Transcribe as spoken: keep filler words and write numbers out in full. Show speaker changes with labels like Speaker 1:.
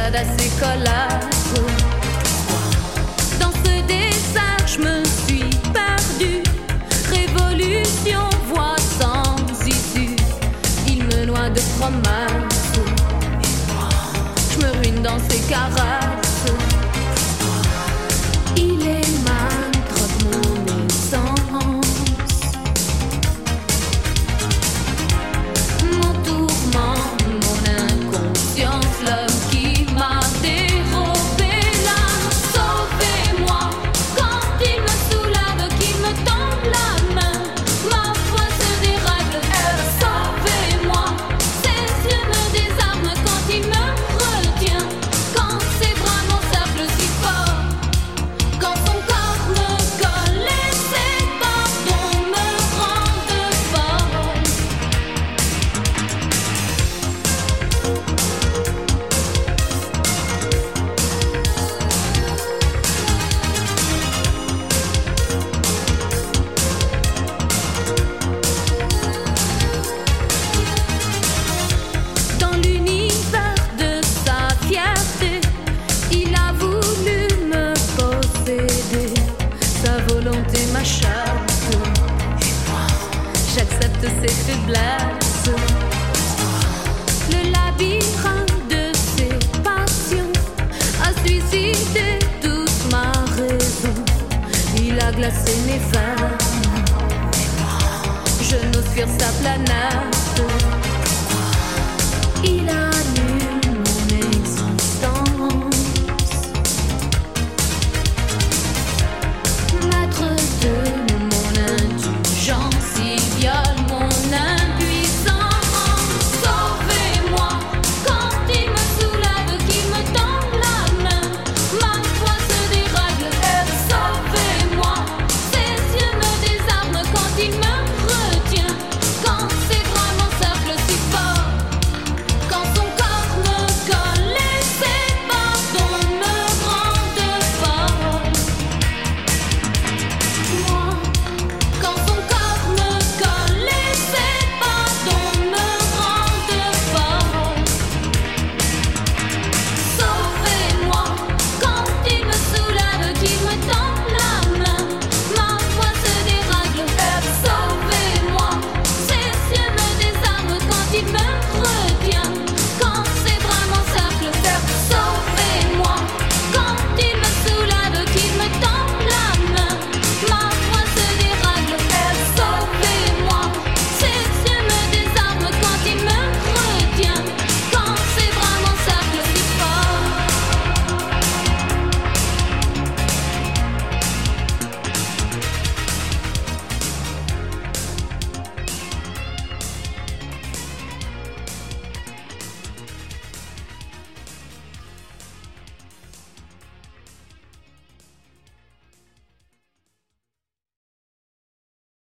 Speaker 1: pas d'assez collasse. Dans ce désert, je me suis perdue. Révolution, voie sans issue. Il me noie de promesses. Je me ruine dans ses caresses. Il est mal, drogue mon essence. Mon tourment, mon inconscience, l'homme qui m'a dérobé l'âme. Sauvez-moi quand il me soulève, qu'il me tend la main. Ma foi se dérègle. Sauvez-moi, ses yeux me désarment quand il me retient. Quand ses bras m'encerclent si fort, quand son corps me colle et ses pardons me rendent folle. Dans l'univers de sa fierté, il a voulu me posséder. Sa volonté m'achappe. J'accepte ses faiblesses. Le labyrinthe de ses passions a suicidé toute ma raison. Il a glacé mes veines. Je n'ose fuir sa planète.